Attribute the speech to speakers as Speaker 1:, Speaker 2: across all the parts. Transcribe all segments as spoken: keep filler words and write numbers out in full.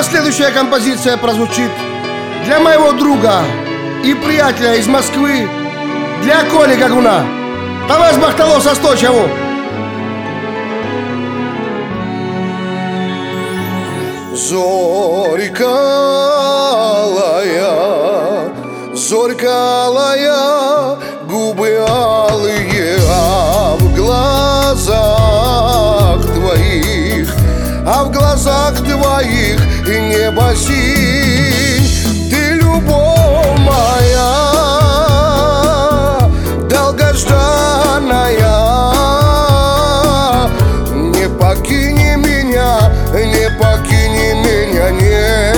Speaker 1: а следующая композиция прозвучит для моего друга и приятеля из Москвы, для Коли Гагуна. Таваз Бахтало со Сточеву.
Speaker 2: Зорька алая, зорька алая, губы алые, а в глазах твоих, а в глазах твоих и небо синь. Ты любовь моя, долгожданная, не покини меня, не покини меня, не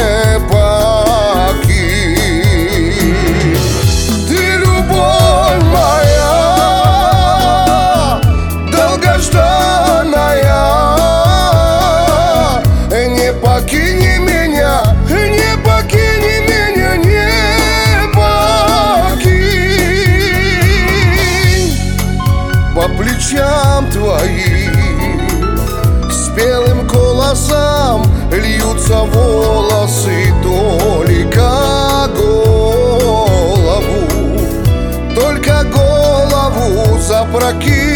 Speaker 2: покинь. Ты любовь моя, долгожданная, не покини меня, не покини меня, не покинь. По плечам твоим спелым колосам льются волосы, только голову, только голову запрокинь.